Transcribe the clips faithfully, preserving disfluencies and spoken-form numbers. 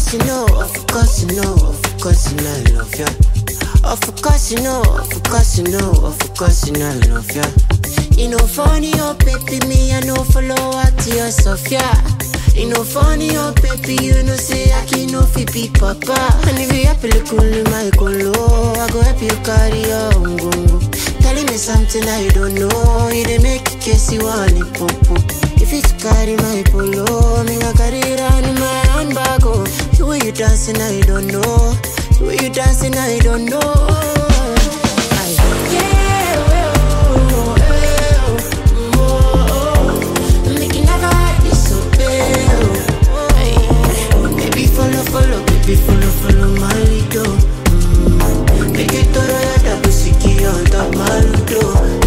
course you know, of course you know, of course you know I love ya. Of course you know, of course you know, of course you know I love ya. You know funny, oh baby, me I know follow at your Sophia. You know funny, oh baby, you know say I can no fi be papa. And if you happy look cool, my colo, I go help you carry your ungungu. Telling me something I don't know, you dey make it case you want it popo. If it's carry my polo, me I carry it on my handbag. Oh, the way you dancing I don't know, the way you dancing I don't know. I, yeah, oh, oh, oh, oh, make it never disobey. Oh, baby follow, follow, baby follow, follow my lead. Mm, make it to the double sticky on top my ludo.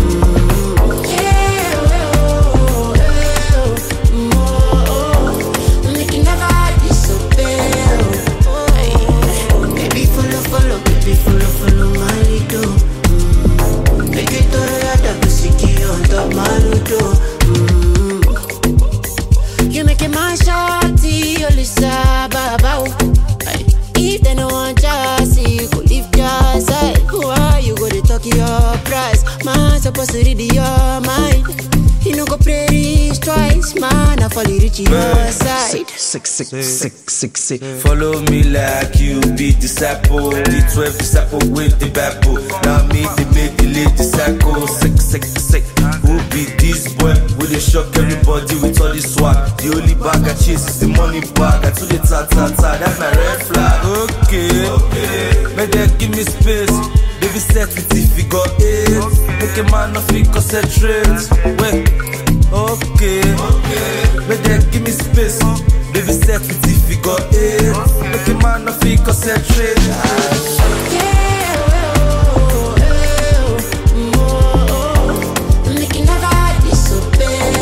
Supposed to read your mind. You know go pray this twice, man. I fall reach your side. Sick, sick, sick, sick, sick, sick. Follow me like you be disciple. The twelve disciple with the Bible. Now me they make the late disciple. Sick, sick, sick. Who be this boy? Will they shock everybody with all this swag? The only bag I chase is the money bag. I told the ta ta ta. That's my red flag. Okay, okay. Make them give me space. Baby set with the figure eight. Make a man of it concentrate. Wait, okay, okay. Make them give me space. Baby set with the figure eight. Make a man of it concentrate. Yeah, oh, oh, oh, oh. Make it never disobey.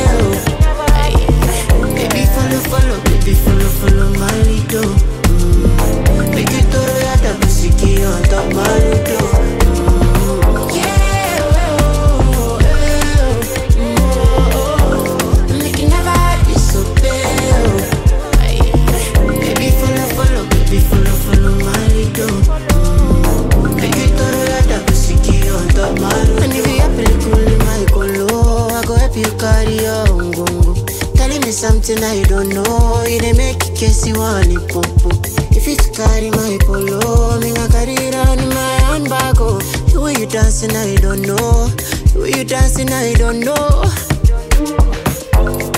Baby follow, follow, baby follow, follow my lead. Mm. Make it to the double sticky on top my ludo. Something I don't know, you dey make it case you want it popo. If it's carry my polo, me I carry it on my handbag. Oh, the way you dancing I don't know, the way you dancing I don't know.